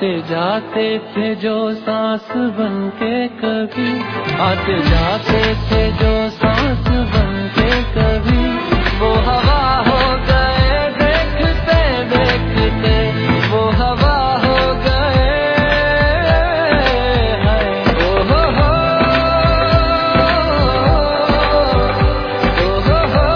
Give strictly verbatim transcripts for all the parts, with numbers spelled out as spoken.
आते जाते थे जो सांस बनके कभी, आते जाते थे जो सांस बनके कभी, वो हवा हो गए देखते देखते, वो हवा हो गए। ओ हो हो, ओ हो हो,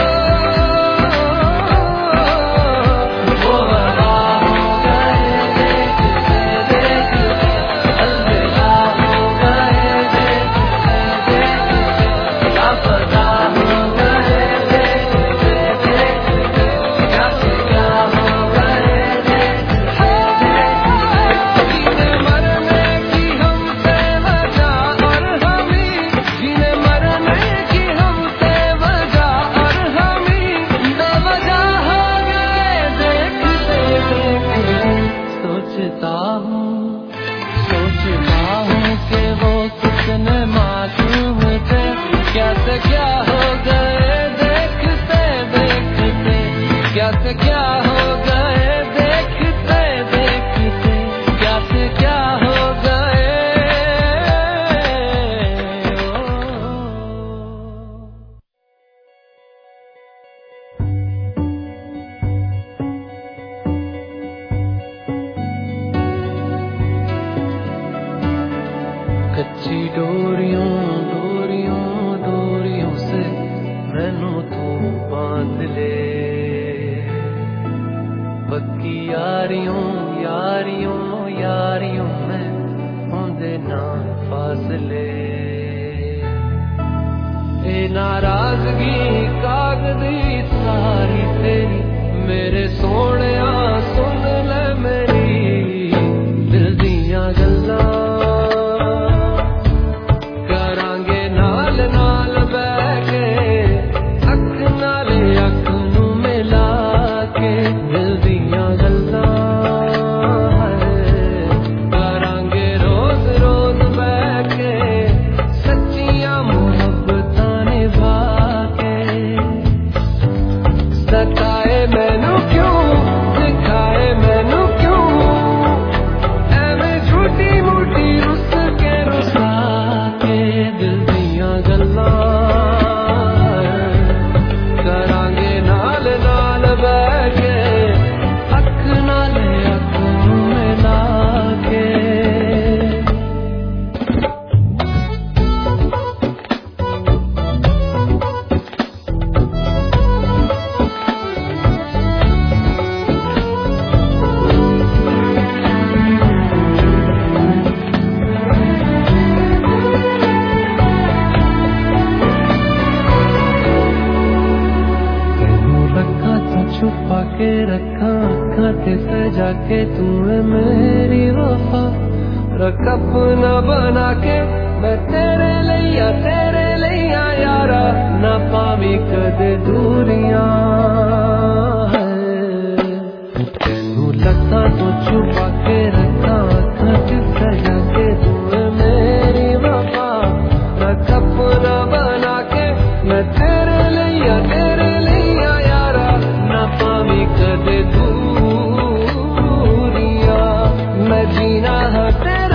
वो हवा हो गए देखते देखते, अलविदा हो गए देखते देखते, लापता हो गए देखते देखते, क्या से क्या हो गए देखते देखते। जीने मरने की हमसे वजह और हमी, जीने मरने की हमसे वजह और हमी, बेवजह हो गए देखते देखते। सोचता हूँ सोचता हूँ कि वो कितने मासूम थे, क्या से क्या हो गए देखते देखते, क्या से क्या हो गए देखते देखते, क्या से क्या हो गए। कच्ची डोरियों डोरियों डोरियों से मैनू तू बांध ले, पक्की यारियों यारियों यारियों में होंदे ना फासले। ए नाराजगी कागदी सारी तेरी, मेरे सोहणिया सुन ले मेरी दिल दियां गल्लां, करांगे नाल नाल बैठ के, अख नाले अख नू मिला के, दिल दियां गल्लां करांगे रोज रोज बैठ के, सच्चियां मुहब्बतां निभा के। सताए मैनू क्यों दिखाए मैनू क्यों, एवें झूठी मूठी रुस के रुसा के, दिल दियां गल्लां करांगे नाल नाल बैठ के, अख नाले अख नू मिला के। तैनू रखा तो छुपा के रखा अखा ते सजा के, तू है मेरी वफा रख अपना बना के, मैं तेरे लिया तेरे लिया यारा, ना पावी कदे दूरियां। तैनू रखा तो छुपा के रखा अखा ते सजा के, तू है मेरी वफा रख अपना बना के, मैं तेरे लिया तेरे लिया यारा, ना पावी कदे दूरियां। मैं जीना है तेरा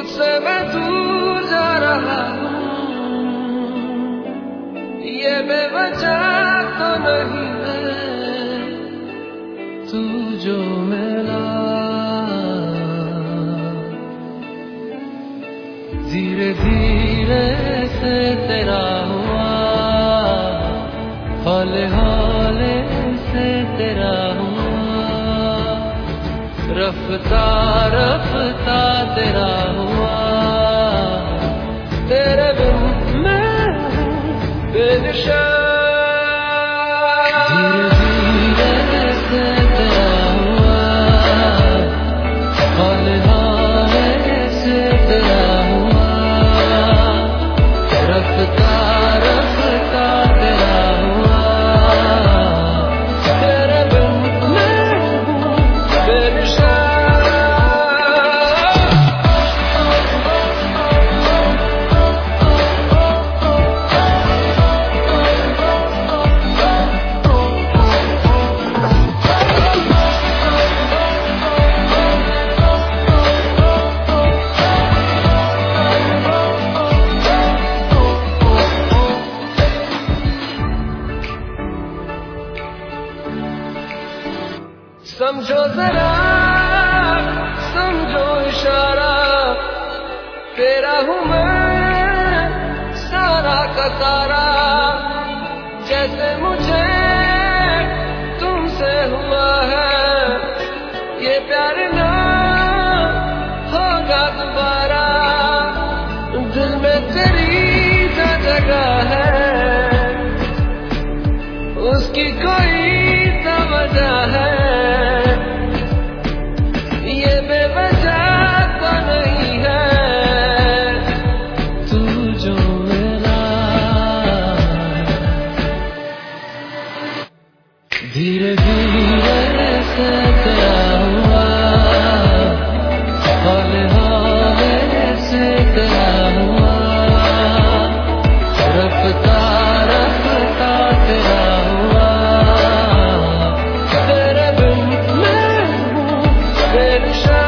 तुझसे मैं दूर जा रहा हूँ, ये बेवजह तो नहीं है तू जो मिला। धीरे धीरे से तेरा हुआ, हौले हौले से तेरा हुआ, रफ्ता रफ्ता तेरा हुआ। तेरे बिन मैं बेनिशा। धीरे धीरे से तेरा हुआ, हौले हौले से तेरा हुआ, रफ्ता रफ्ता तेरा हुआ। तेरे बिन मैं बेनिशा। समझो जरा समझो इशारा, तेरा हूँ मैं सारा का सारा। जैसे मुझे तुमसे हुआ है, ये प्यार ना होगा दोबारा। दिल में तेरी जो जगह है, उसकी कोई तो वजह है। धीरे धीरे से तेरा हुआ, हौले हौले से तेरा हुआ, रफ्ता रफ्ता तेरा हुआ। तेरे बिन मैं हूँ बेनिशा।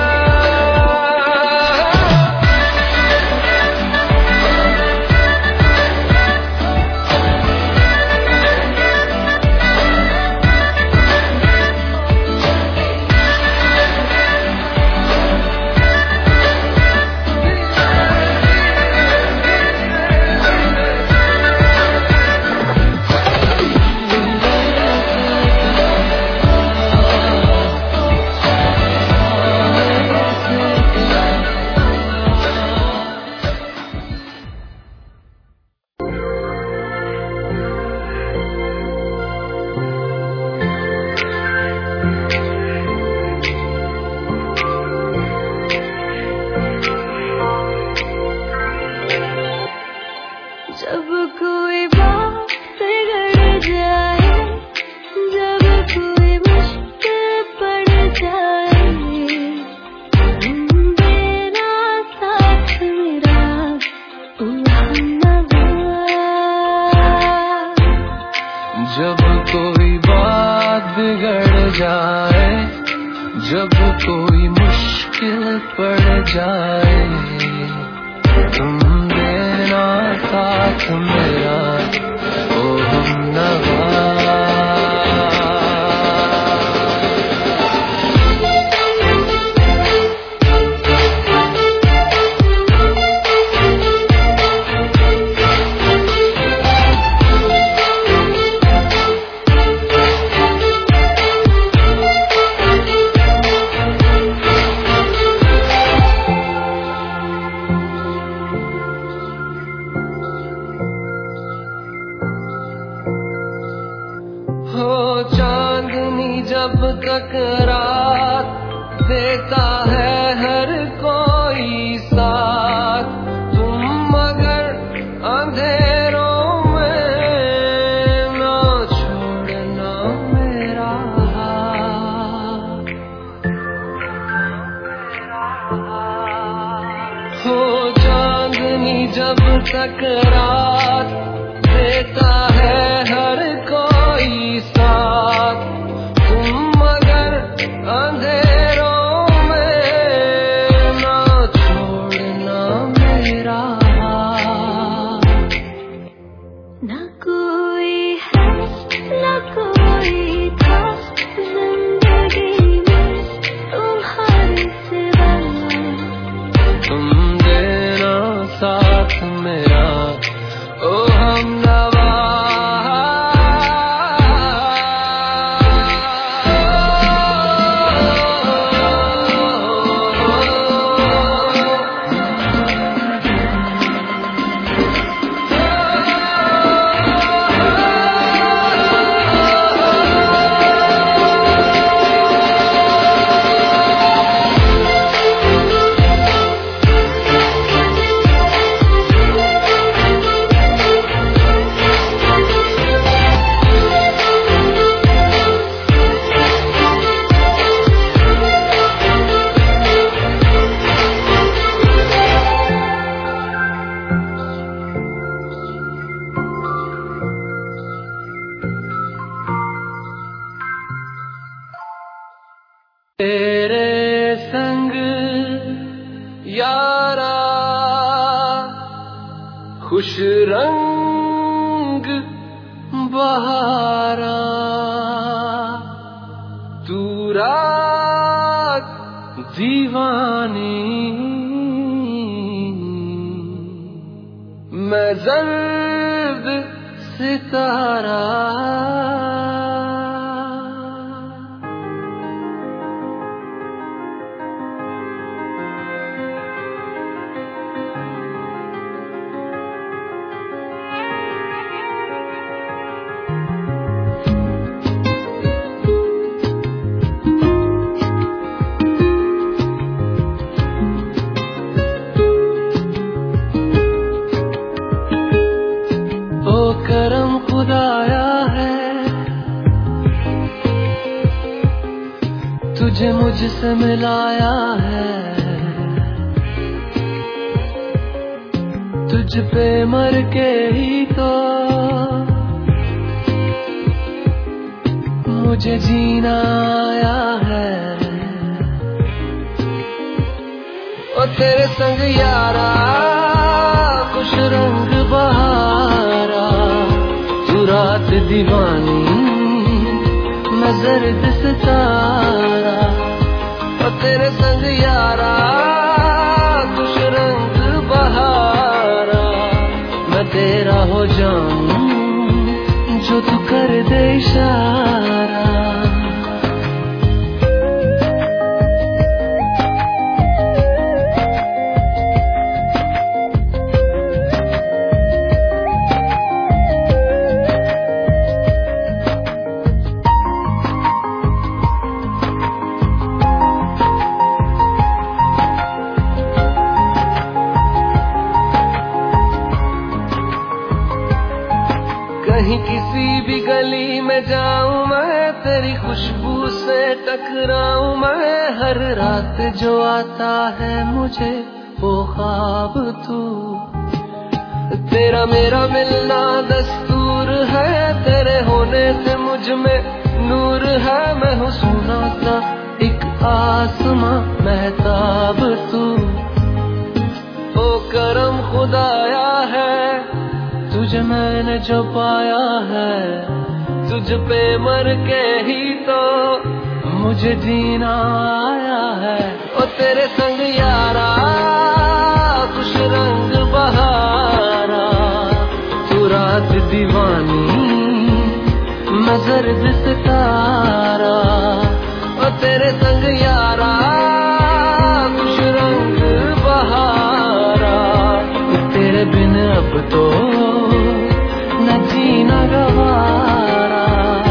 जब कोई बात बिगड़ जाए, जब कोई मुश्किल पड़ जाए, तुम देना साथ मेरा ओ हमनवा। जब कोई बात बिगड़ जाए, जब कोई मुश्किल पड़ जाए, तुम देना साथ मेरा ओ हमनवा। हो चांदनी जब तक रात देता है हर कोई साथ, तुम मगर अंधेरों में ना छोड़ना मेरा हाथ। हो चांदनी जब तक रात देता है हर कोई साथ, तुम मगर अंधेरों में ना छोड़ना यारा खुश रंग बहारा, तू रात दीवानी, मैं जर्द सितारा। करम खुदाया है तुझे मुझसे मिलाया है, तुझ पे मर के ही तो मुझे जीना आया है। ओ तेरे संग यारा खुश रंग बहारा, तू रात दीवानी, मैं जर्द सितारा। ओ तेरे संग यारा खुश रंग बहारा, मैं तेरा हो जाऊं जो तू कर दे इशारा। कहीं किसी भी गली में जाऊं मैं, तेरी खुशबू से टकराऊं मैं, हर रात जो आता है मुझे वो ख्वाब तू। तेरा मेरा मिलना दस्तूर है, तेरे होने से मुझ में नूर है, मैं हूँ सोना सा एक आसमां महताब तू। ओ करम खुदाया है तुझे मैंने जो पाया है, तुझ पे मर के ही तो मुझे जीना आया है। ओ तेरे संग यारा खुश रंग बहारा, तू रात दीवानी, मैं जर्द सितारा। ओ तेरे संग यारा खुश रंग बहारा, तेरे बिन अब तो न जीना गवारा।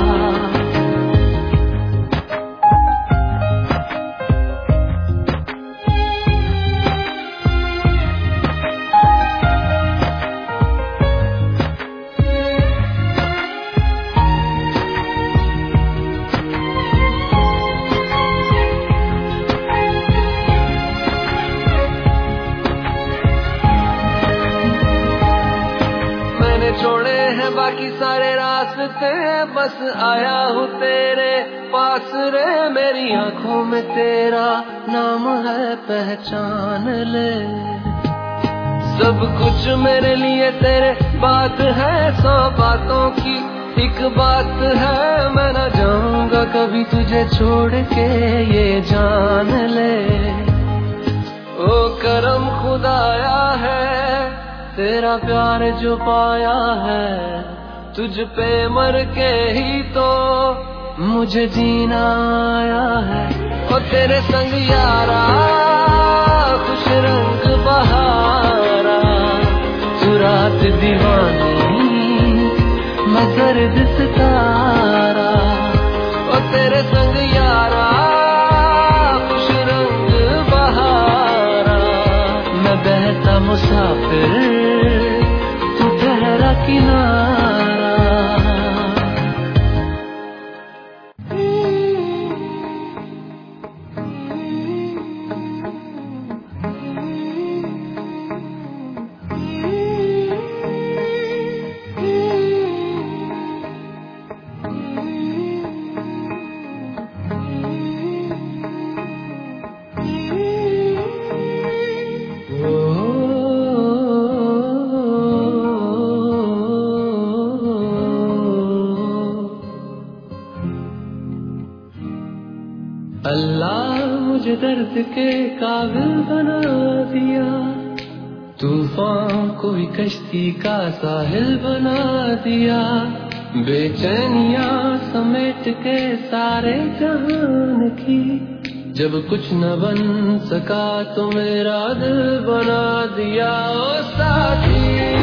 छोड़े हैं बाकी सारे रास्ते, बस आया हूँ तेरे पास रे। मेरी आंखों में तेरा नाम है पहचान ले, सब कुछ मेरे लिए तेरे बात है, सौ बातों की एक बात है। मैं न जाऊंगा कभी तुझे छोड़ के ये जान ले। ओ करम खुदाया है तेरा प्यार जो पाया है, तुझ पे मर के ही तो मुझे जीना आया है। और तेरे संग यारा खुश रंग बहारा, तू रात दीवानी, मैं जर्द सितारा। और तेरे संग यारा खुश रंग बहारा, मैं बहता मुसाफिर, तू ठहरा किनारा। के काबिल बना दिया, तूफान को भी कश्ती का साहिल बना दिया। बेचैनियां समेट के सारे जहान की, जब कुछ न बन सका तो मेरा दिल बना दिया। ओ साथी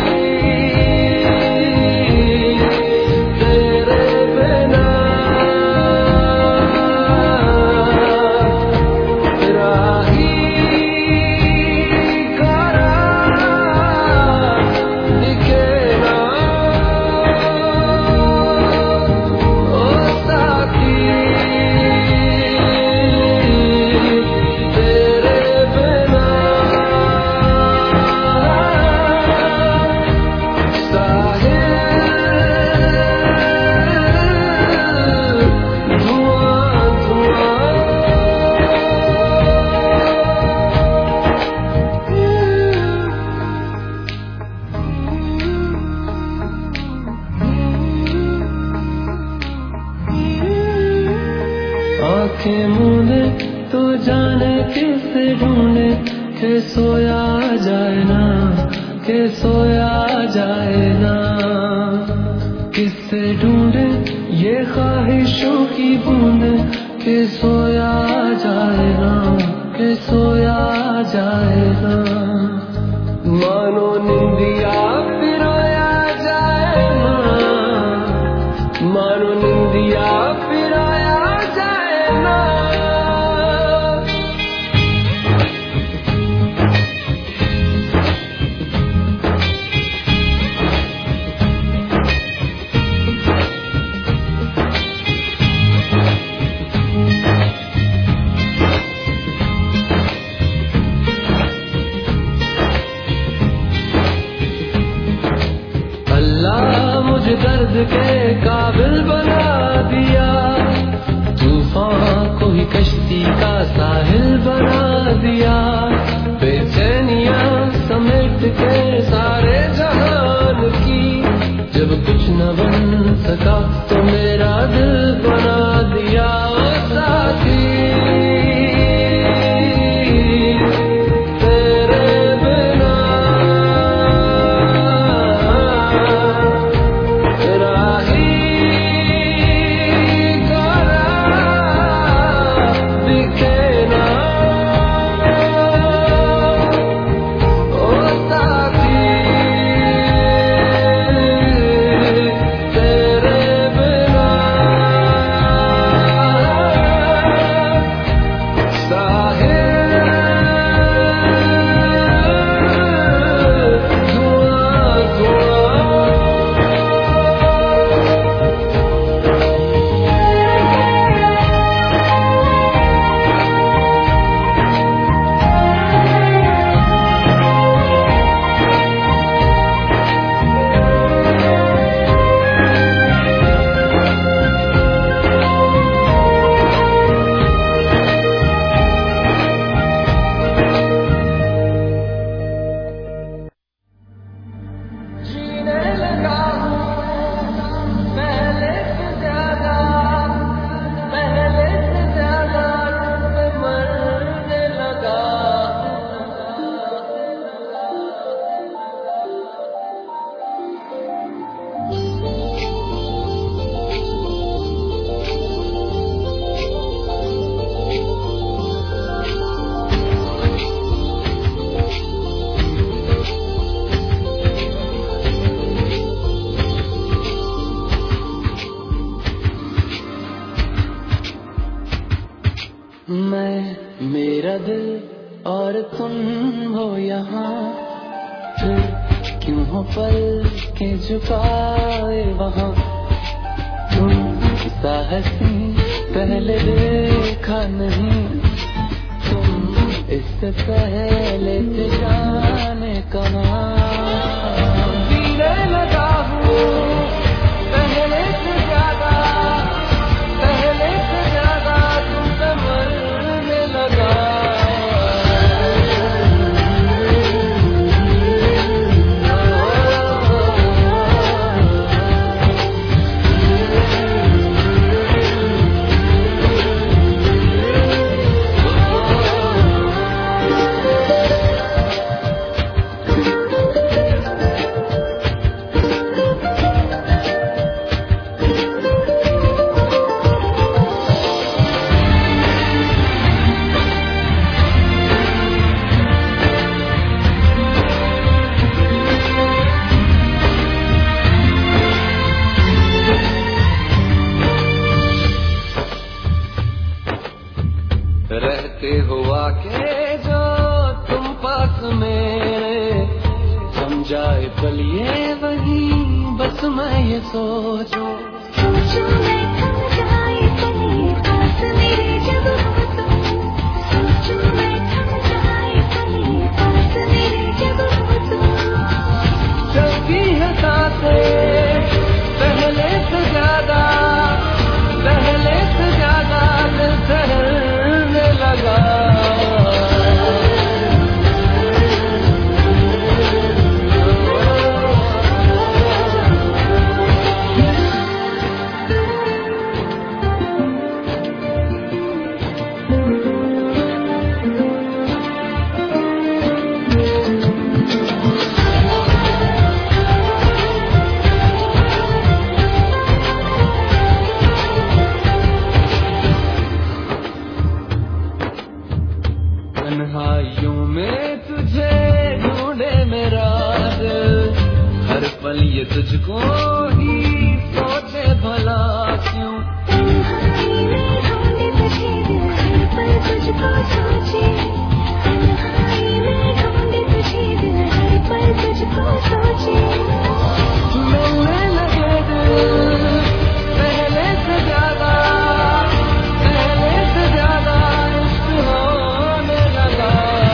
आंखें मूंदे तो जाने किसे ढूंढे, के सोया जाए ना, के सोया जाए ना। किससे ढूंढे ये ख्वाहिशों की बूंदे, के सोया जाए ना, के सोया जाए ना। मानो निंदिया फिरोया जाए ना, मानो निंदिया फिरोया जाए ना। अल्लाह मुझे दर्द के काबिल बना दिया, तूफान को ही कश्ती का साहिल बना दिया। बेचैनियां समेट के सारे जहान की, जब कुछ न बन सका तो मेरा दिल बना दिया। ओ साथी मैं, मेरा दिल और तुम हो यहाँ, फिर क्यों हो पल के झुकाए वहाँ। तुम सा हंसी पहले देखा नहीं, तुम इससे पहले थे जाने कहाँ। जीने लगा हूँ पहले से ज्यादा, पहले से ज्यादा तुमसे मरने लगा। ये सोचो सोचो मैं थम जाए कहीं पास मेरे जब हो तुम, सोचो मैं थम जाए कहीं पास मेरे जब हो तुम। चलती है सांसें पहले से ज्यादा, पहले से ज्यादा दिल सहने लगा। तन्हाइयों में तुझे ढूंढे मेरा दिल, हर पल ये तुझको ही सोचे भला क्यों। तन्हाई में ढूंढे तुझे दिल, हर पल तुझको सोचे। तन्हाई में ढूंढे तुझे दिल, हर पल तुझको सोचे। मिलने लगे दिल पहले से ज्यादा, पहले से ज्यादा इश्क होने लगा।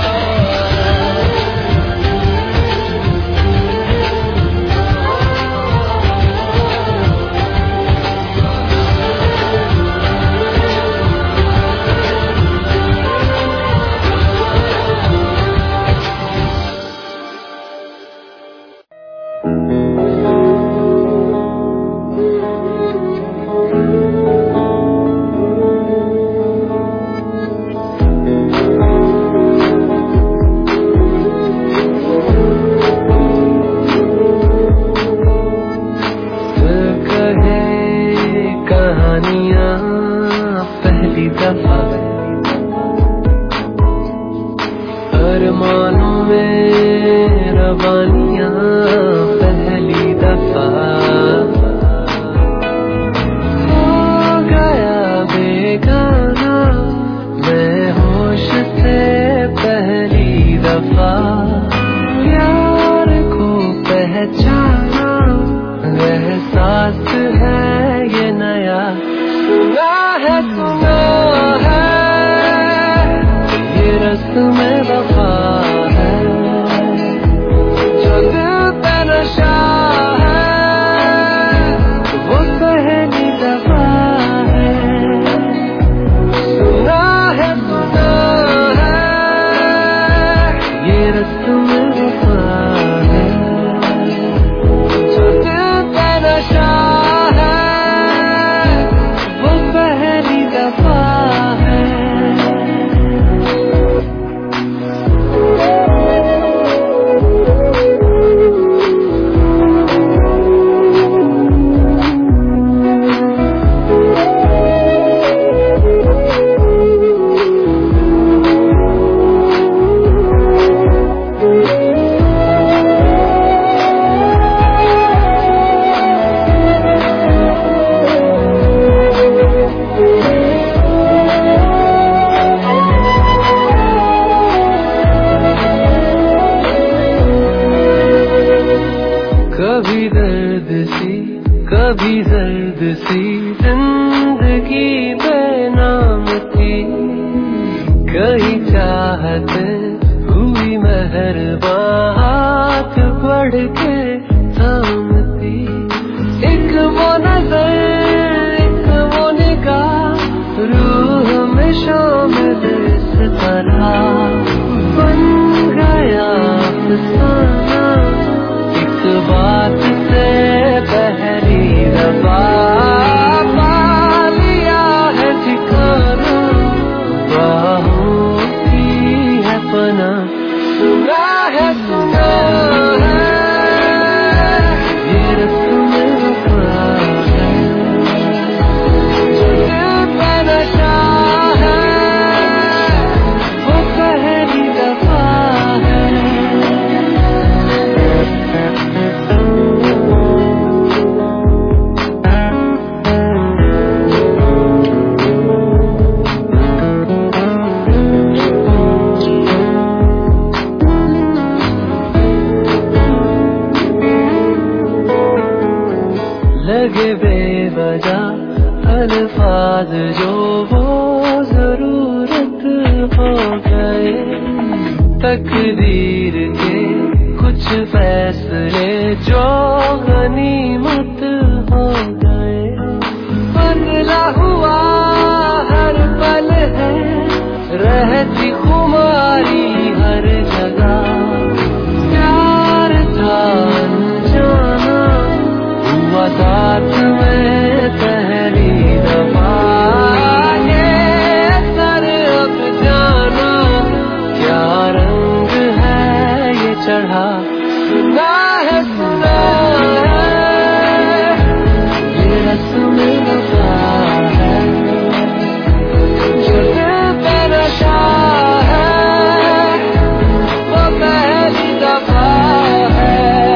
कहानियां पहली दफा, अरमानों में रवानियां पहली दफा। हो गया बेगाना मैं होश से पहली दफा, प्यार को पहचाना एहसास है ये नया। सुना है सुना है ये रस्म वफा है, जो दिल पे नशा है वो पहली दफा है। सुना है सुना है ये रस्म वफा है, जो दिल पे नशा है वो पहली दफा है। कभी दर्द सी कभी दर्द सी जिंदगी बेनाम थी, कहीं चाहत हुई मेहरबान हाथ बढ़ के थामती। एक वो नजर एक वो निगाह रूह में शामिल इस तरह बन गया अफसाना, एक बात से पहली दफा पा लिया है ठिकाना, बाहों की है पना। सुना है सुना है ये रस्म वफा है, जो दिल पे नशा है वो पहली दफा है। तकदीर के कुछ फैसले जो गनीमत हो गए। बदला हुआ हर पल है, रहती खुमारी हर जगह। प्यार था अनजाना, हुआ साथ में पहली दफा। ये सर अब जाना, क्या रंग है ये चढ़ा। सुना है सुना है ये रस्म वफा है, जो दिल पे नशा है वो पहली दफा है।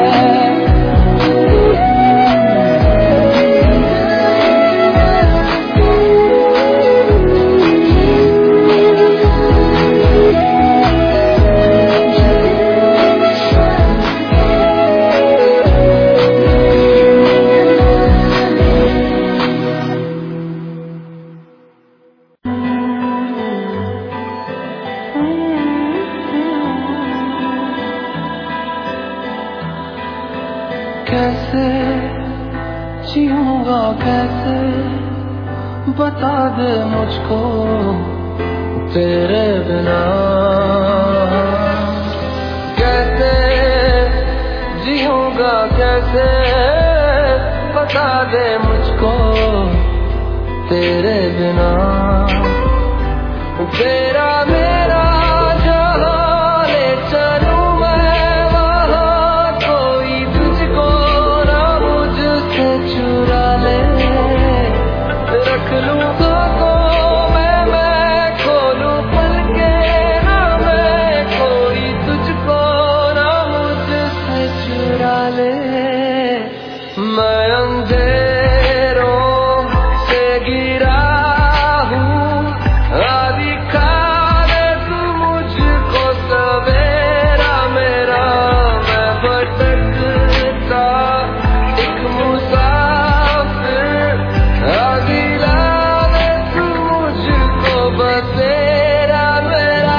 कैसे जीऊंगा कैसे, बता दे मुझको तेरे बिना। कैसे जीऊंगा कैसे, बता दे मुझको तेरे बिना। तेरा मेरा जहाँ ले चलूं मैं, वहाँ कोई तुझको ना मुझसे चुरा ले। रख लूं बातों में मैं, खोलूं पलके ना मैं, कोई तुझको ना मुझसे चुरा ले। मैं अंधेरों से गिरा हूँ, दिखा दे तू मुझको सवेरा मेरा। मैं भटकता एक मुसाफिर, दिला दे तू मुझको बसेरा मेरा।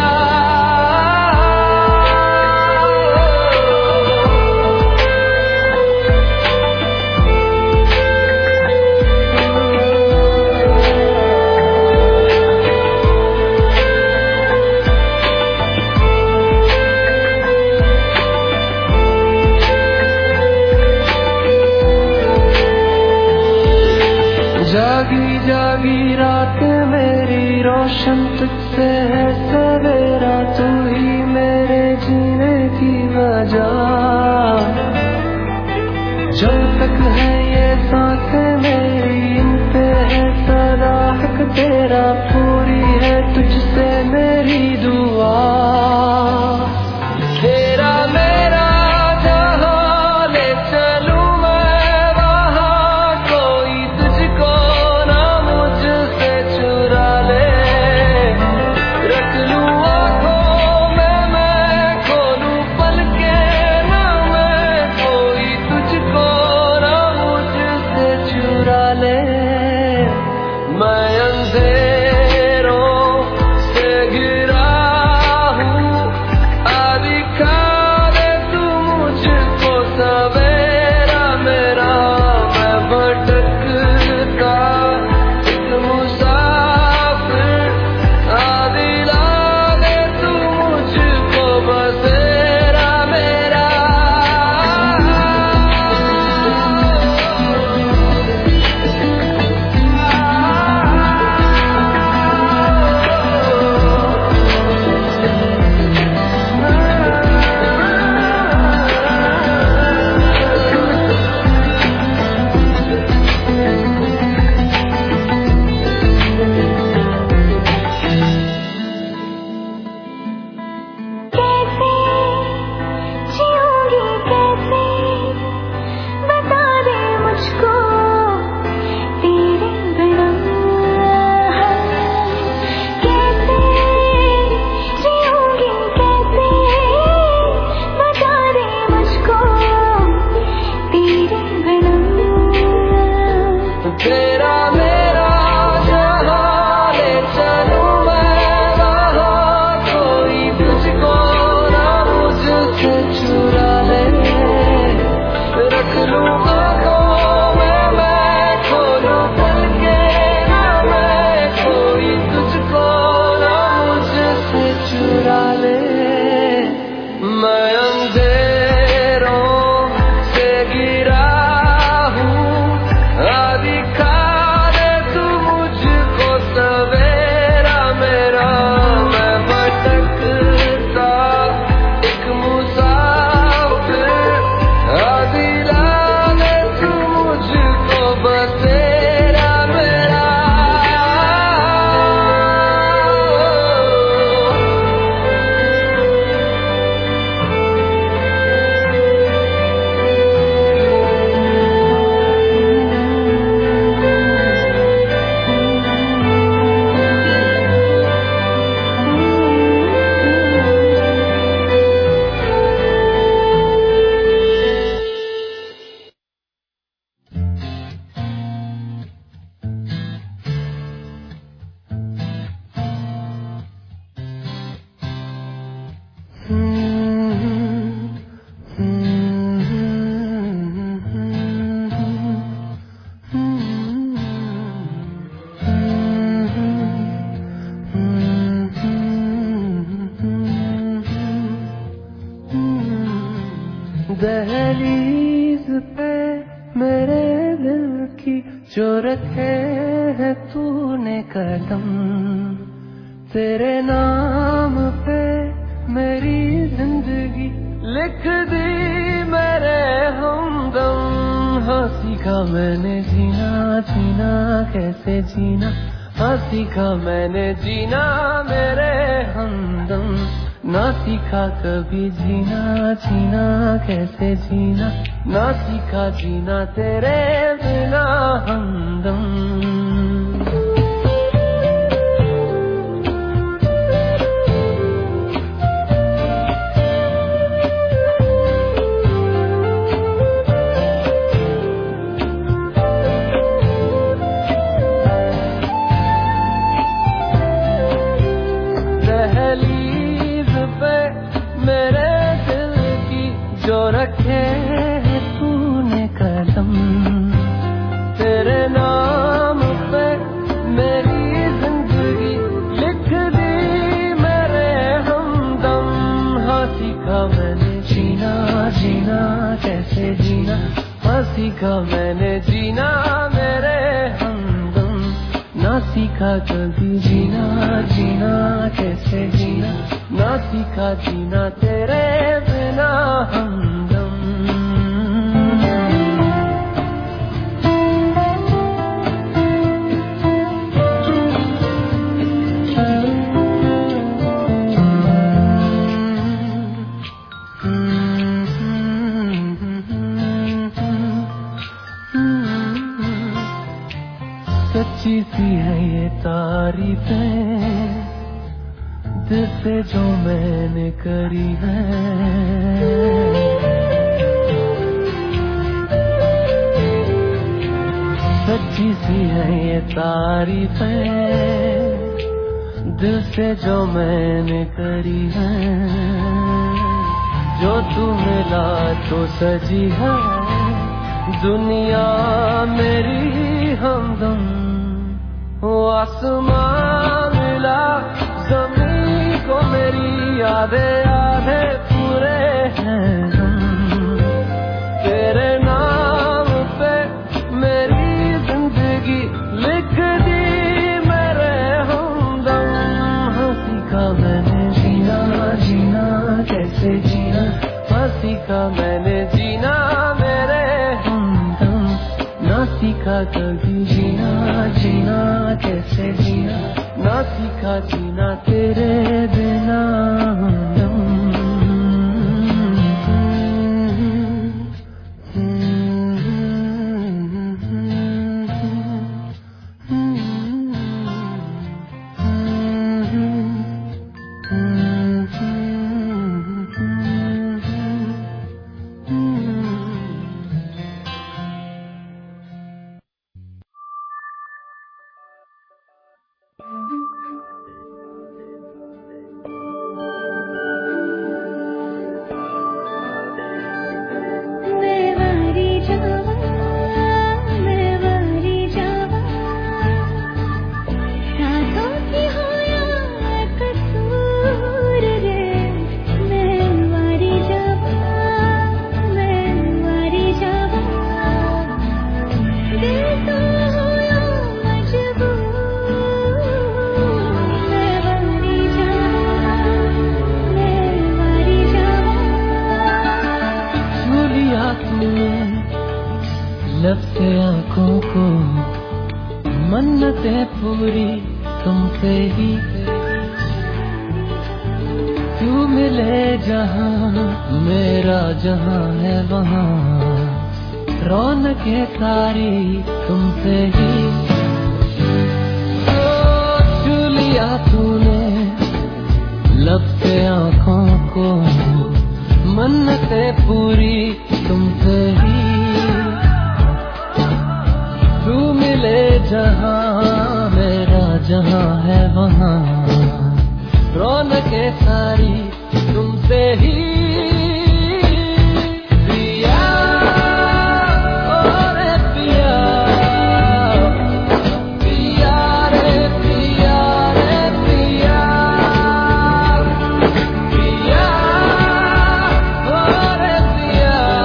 जागी जागी रात मेरी रोशन तुझसे है सवेरा, तू ही मेरे जीने की वजह। जब तक है ये सांसें मेरी, इन पे है सदा हक तेरा। पूरी है तुझसे मेरी दुआ। तेरा मेरा जहाँ ले चलूं मैं, वहाँ कोई तुझको ना मुझसे चुरा ले। रख दहलीज पे मेरे दिल की जो रखे है तूने कदम, तेरे नाम पे मेरी जिंदगी लिख दी मेरे हमदम। हाँ सीखा मैंने जीना जीना कैसे जीना, हाँ सीखा मैंने जीना मेरे हमदम। ना सीखा कभी जीना जीना कैसे जीना, ना सीखा जीना तेरे बिना हमदम। रखे है तूने कदम, तेरे नाम पे मेरी जिंदगी लिख दी मेरे हमदम। हाँ सीखा मैंने जीना जीना कैसे जीना, हाँ सीखा मैंने जीना मेरे हमदम। ना सीखा कभी जीना जीना कैसे जीना, ना सीखा जीना तेरे बिना हमदम। सच्ची सी है ये तारीफें दिल से जो मैंने करी है, सच्ची सी है ये तारीफें दिल से जो मैंने करी है। जो तू मिला तो सजी है दुनिया मेरी हमदम। वो आसमां मिला जमीन को मेरी आधे आधे पूरे हैं हम। तेरे नाम पे मेरी जिंदगी लिख दी मेरे हमदम। हाँ सीखा मैंने जीना जीना कैसे जीना, हाँ सीखा मैंने जीना मेरे हमदम। ना सीखा कभी जीना जीना कैसे जीना, ना सीखा जीना तेरे बिना हमदम। लब से आंखों को मन्नतें पूरी तुमसे ही, तू मिले जहां मेरा जहां है वहां रौनकें सारी तुमसे ही। छू लिया तूने लब से आंखों को मन्नतें पूरी तुमसे ही, तू मिले जहां मेरा जहां है वहां रौनकें सारी तुमसे ही। पिया ओ रे पिया, पिया रे पिया रे पिया, पिया ओ रे पिया।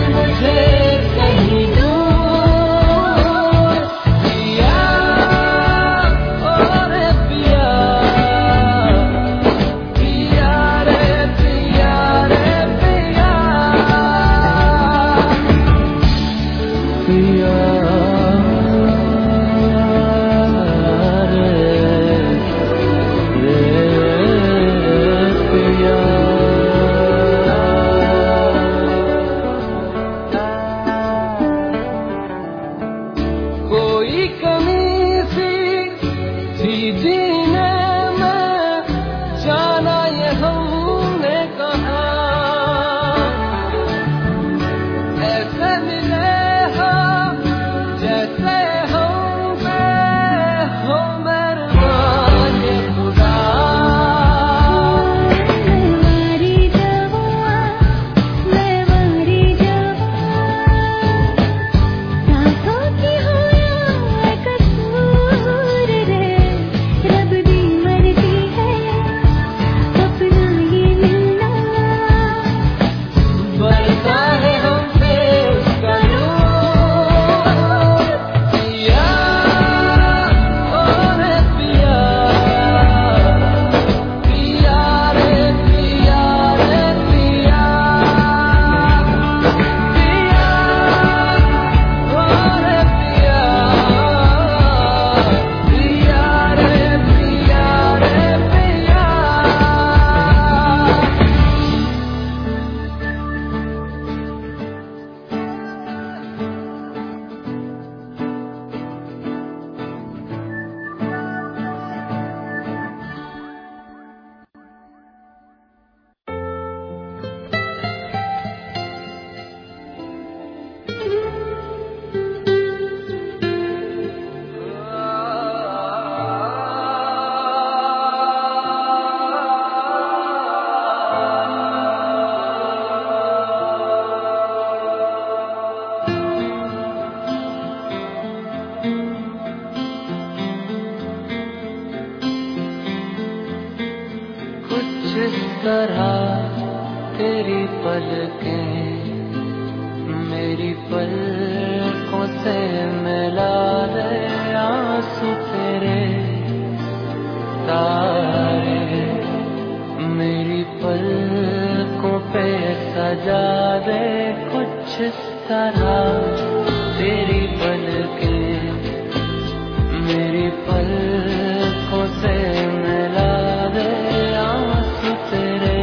मुझे कहीं दूर। पिया और पिया, पिया रे पिया रे पिया, पिया कोई कमी सी थी जीने में, जाना ये हमने कहा, ऐसे मिले हो जैसे हम पे हो मेहरबान खुदा। मैं मारी जवां, मैं मारी जवां, सांसों की हो या कसूर रे, रब दी मर्जी है अपना ये मिलना, बरसा है हम पे उसका नूर। पिया और पिया, पिया रे पिया रे पिया, पिया और पिया, पिया रे पिया रे पिया। कुछ इस तरह तेरी पलकें मेरी पलकों से मिला दे, आंसू तेरे तारे मेरी पलकों पे सजा दे। कुछ इस तरह तेरी पलकें मेरी पलकों से मिला दे, आंसू तेरे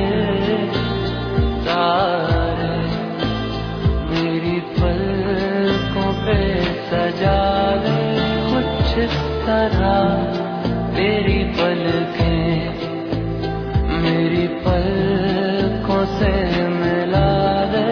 तारे मेरी पलकों पे सजा दे। कुछ इस तरह तेरी पलकें मेरी पलकों से मिला दे।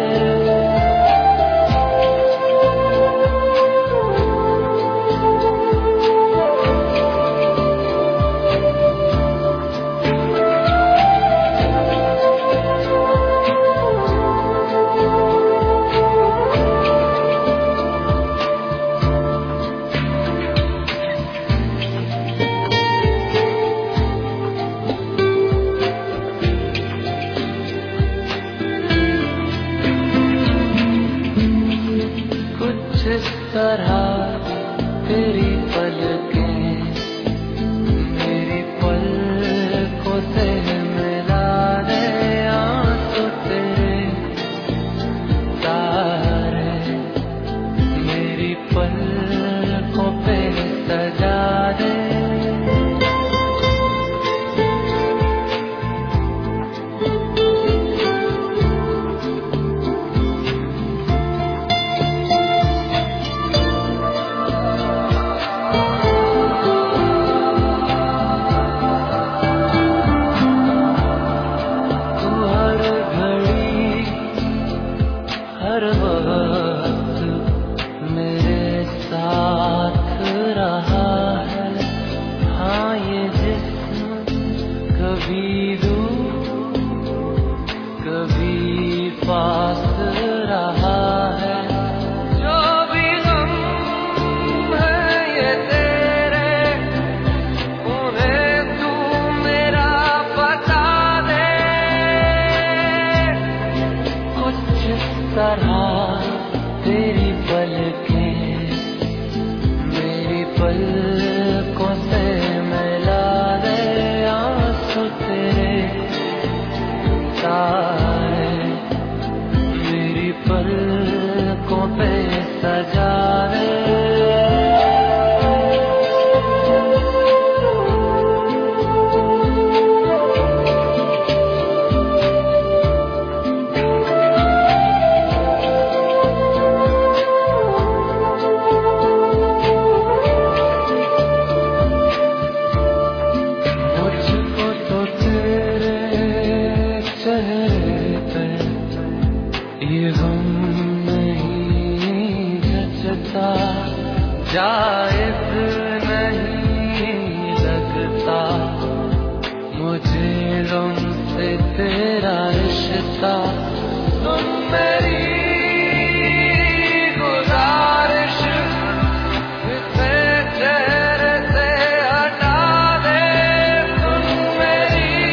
इस तरह तेरी पलकें मेरी पलकों से मिला दे, आंसू तेरे तारे मेरी पलकों पे सजा दे। जायज नहीं लगता मुझे तुमसे तेरा रिश्ता। तुम मेरी गुजारिश इसे चेहरे से हटा दे। तुम मेरी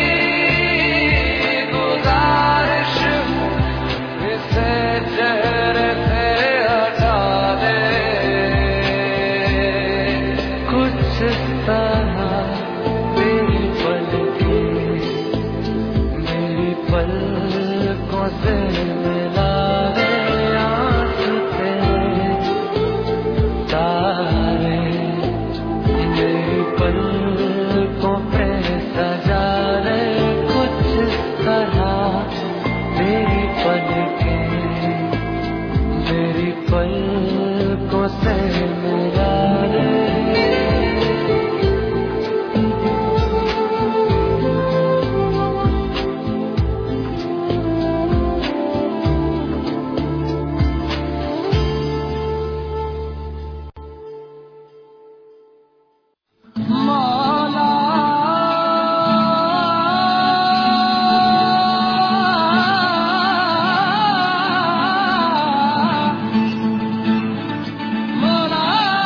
गुजारिश इसे चेहरे से हटा दे। कुछ इस तरह तेरी पलकें मेरी पलकों से मिला दे। आंसू तेरे तारे मेरी पलकों पे सजा दे। कुछ इस तरह तेरी पलकें मेरी पलकों से मिला दे। मौला मौला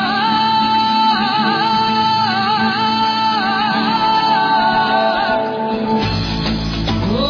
ओ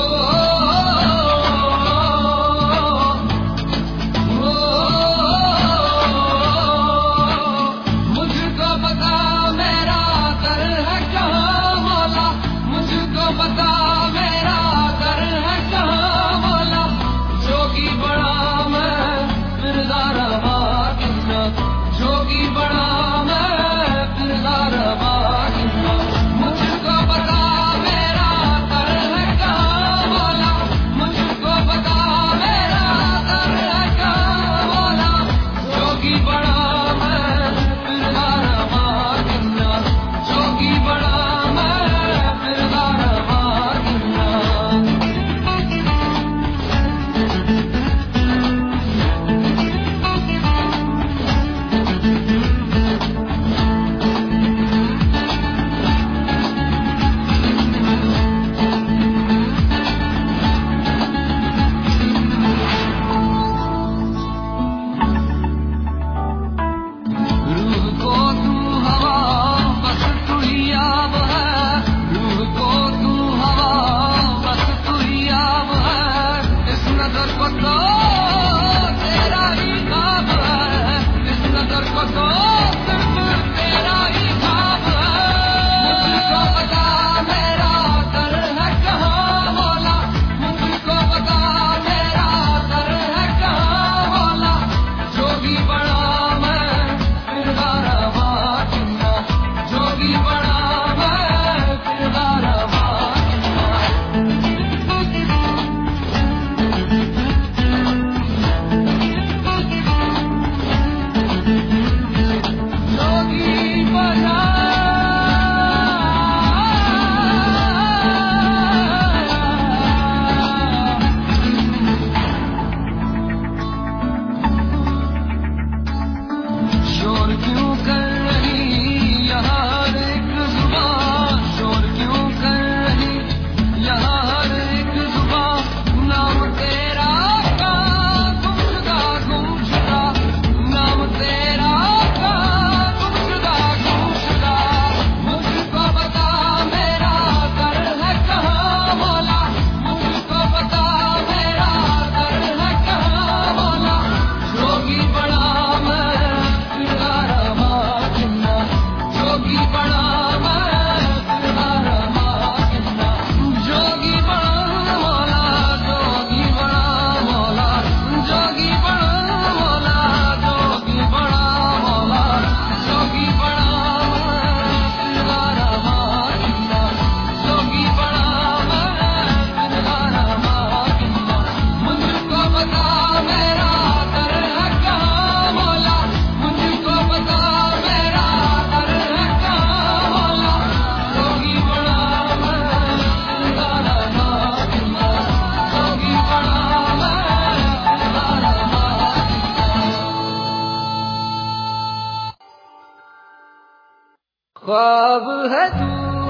मुझको बता मेरा कर है कहाँ मौला। मुझको बता मेरा कर है कहाँ मौला। जोगी बड़ा मैं फिरदार कितना। जोगी बड़ा मैं फिरदार कितना। मुझको बता मेरा कर है कहाँ मौला। मुझको बता मेरा कर है कहाँ मौला। जोगी बड़ा मैं फिरदार कितना। जोगी बड़ा मैं फिरदार कितना। ख्वाब है तू,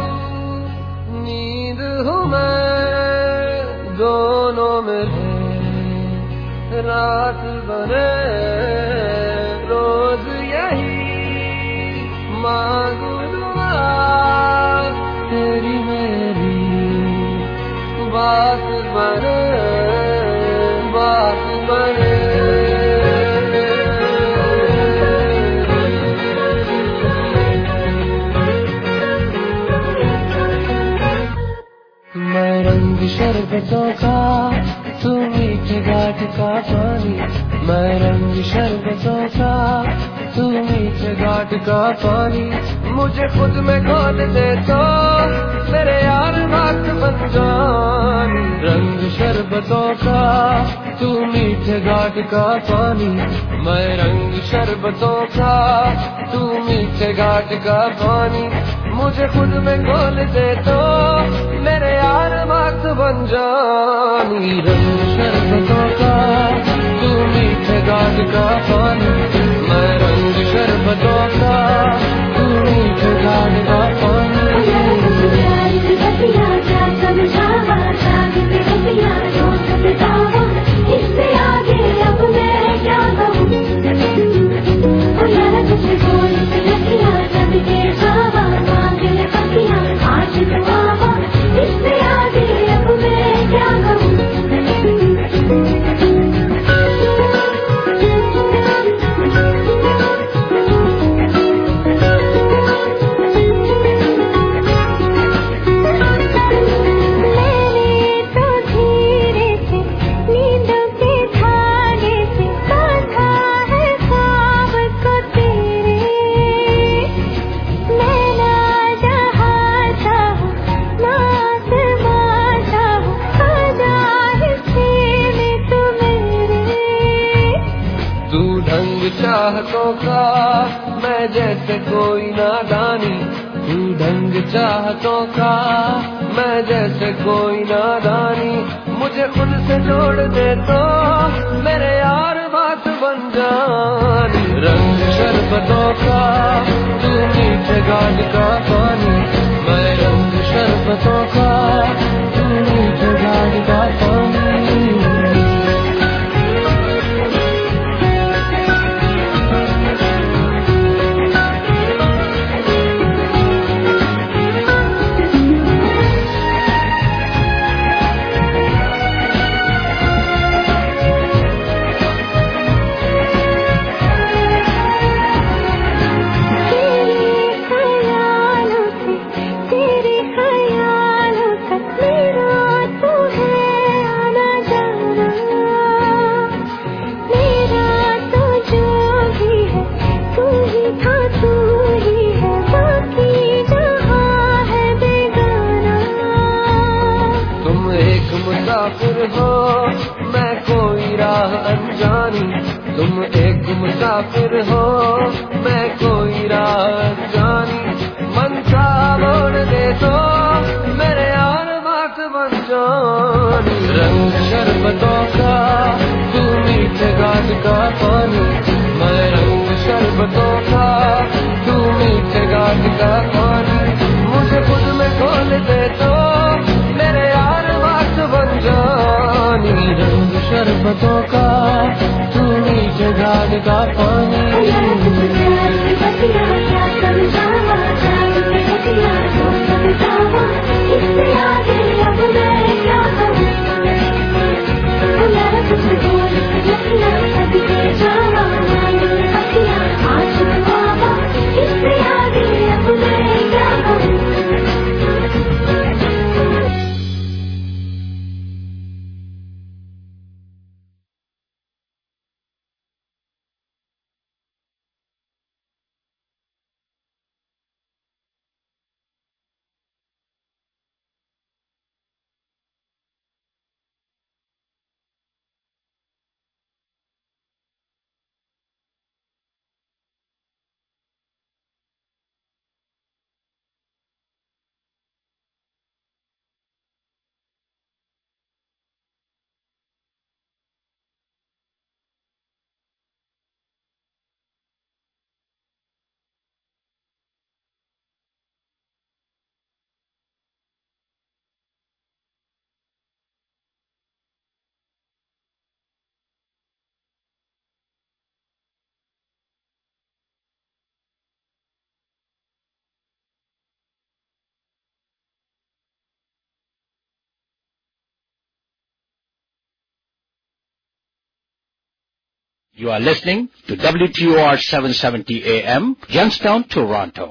नींद हूँ मैं, दोनों मिले रात बने, रोज यही मांगू दुआ, तेरी मेरी बात बने, बात बने। मैं रंग शरबतों का, तू मीठे घाट का पानी, मैं रंग शरबतों का, तू मीठे घाट का पानी, मुझे खुद में खोल दे तो मेरे यार बात बन जानी। रंग शरबतों का, तू मीठे घाट का पानी, मैं रंग शरबतों का, तू मीठे घाट का पानी, मुझे खुद में खोल दे तो मेरे यार बात बन जानी। रंग शरबतों का, तू मीठे घाट का पानी, मैं रंग शरबतों का, तू मीठे घाट का पानी। इससे आगे अब मैं क्या कहूँ, कुछ बोल लड़कियाँ सबके बाबा मांगे पतियाँ आज बाबा, इससे आगे अब मैं क्या कहूँ। चाहतों का मैं जैसे कोई नादानी, तू ढंग चाहतों का मैं जैसे कोई नादानी, मुझे खुद से जोड़ दे तो मेरे यार बात बन जानी। रंग शरबतों का, तू मीठे घाट का पानी, मैं रंग शरबतों का, तू मीठे घाट का पानी। मुसाफिर हो मैं कोई राह अनजानी, तुम एक मुसाफिर हो मैं कोई राह अनजानी, मन सा मोड़ दे तो मेरे यार बात बन जानी। रंग शरबतों का, तू मीठे घाट का पानी, मैं रंग शरबतों का, तू मीठे घाट का पानी, मुझे खुद में खोल दे तो मेरे यार बात बन जानी। रंग शरबतों का, तू मीठे घाट का You are listening to W T O R seven seventy A M, Youngstown, Toronto.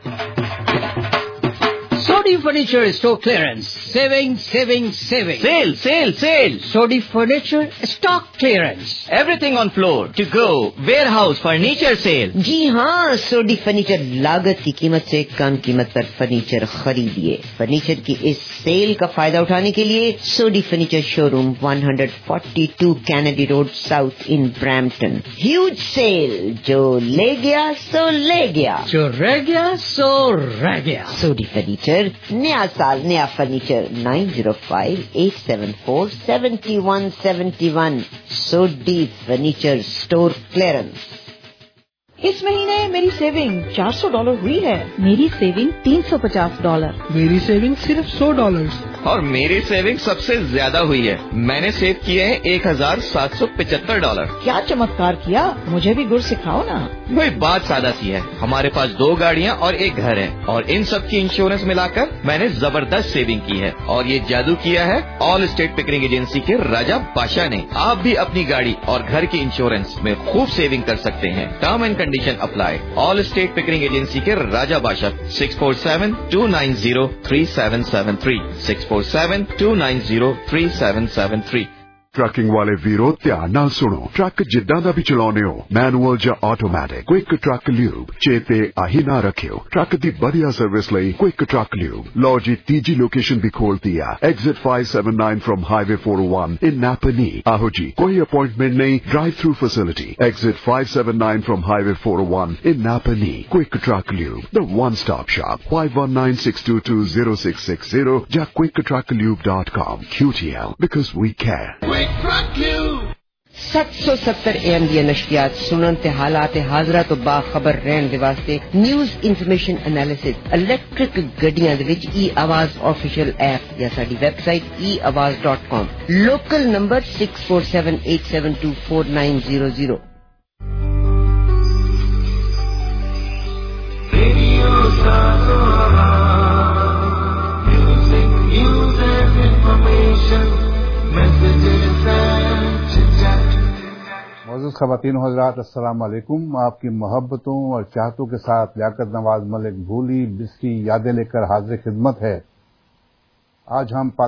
Sodi Furniture Store Clearance. Saving, saving, saving. Sale, sale, sale. Sodi Furniture Stock Clearance. Everything on floor, to go, warehouse, furniture sale. जी हाँ, सोडी furniture लागत की कीमत से कम कीमत पर furniture खरीदिए। Furniture की इस सेल का फायदा उठाने के लिए Sodhi furniture showroom one forty-two Kennedy road south in Brampton. Huge sale, जो ले गया सो ले गया, जो रह गया सो रह गया। सोडी फर्नीचर, नया साल नया furniture. nine zero five eight seven four seven one seven one। Sodhi furniture store clearance. इस महीने मेरी सेविंग चार सौ डॉलर हुई है। मेरी सेविंग तीन सौ पचास डॉलर। मेरी सेविंग सिर्फ सौ डॉलर। और मेरी सेविंग सबसे ज्यादा हुई है। मैंने सेव किए हैं एक हजार सात सौ पिचहत्तर डॉलर। क्या चमत्कार किया, मुझे भी गुर सिखाओ ना। भाई बात सादा सी है, हमारे पास दो गाड़ियाँ और एक घर है और इन सब की इंश्योरेंस मिलाकर मैंने जबरदस्त सेविंग की है। और ये जादू किया है ऑल स्टेट पिकरिंग एजेंसी के राजा बादशाह ने। आप भी अपनी गाड़ी और घर की इंश्योरेंस में खूब सेविंग कर सकते हैं। Term and condition apply. All state Pickering agency के Raja Badshah six four seven two nine zero three seven seven three six four seven two nine zero three seven seven three। Trucking वाले वीरो ध्यान नाल सुनो। ट्रक जिद्दां दा भी चलाउने हो, मैनुअल ਜਾਂ ਆਟੋਮੈਟਿਕ, क्विक ट्रक ल्यूब चेते आही ना रखियो। ट्रक दी बढ़िया सर्विस ਲਈ क्विक ट्रक ल्यूब। लो जी तीजी लोकेशन भी खोलती है, exit five seventy-nine from highway four oh one in Napanee. आहो जी, कोई अपॉइंटमेंट नहीं, drive through facility. Exit five seventy-nine from highway four oh one in Napanee. Quick truck lube, the one stop shop. five one nine six two two zero six six zero ਜਾਂ quick truck lube dot com। Q T L, because we care। सत्त सौ सत्तर am the नशरियात सुनन ते हालात हाजरा तो बाखबर रहन दे वास्ते न्यूज़ इंफॉर्मेशन एनालिसिस इलेक्ट्रिक गड्डियां दे विच ई आवाज ऑफिशियल ऐप या साडी वेबसाइट ई Awaaz dot com. Local number six four seven eight seven two four nine zero zero। मौजूद ख़वातीन और हज़रात, अस्सलाम वालेकुम। आपकी मोहब्बतों और चाहतों के साथ लियाकत नवाज मलिक भूली बिस्की यादें लेकर हाजिर खिदमत है। आज हम